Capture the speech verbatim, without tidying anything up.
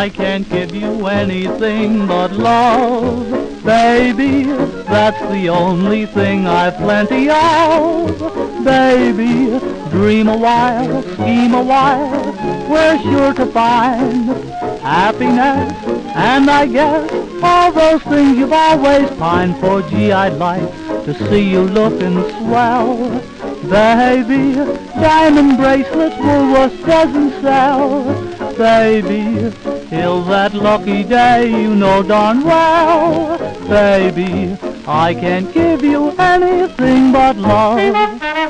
I can't give you anything but love. Baby, that's the only thing I've plenty of. Baby, dream a while, scheme a while, we're sure to find happiness. And I guess all those things you've always pined for. Gee, I'd like to see you looking swell. Baby, diamond bracelets Woolworths doesn't sell. Baby, till that lucky day you know darn well. Baby, I can't give you anything but love.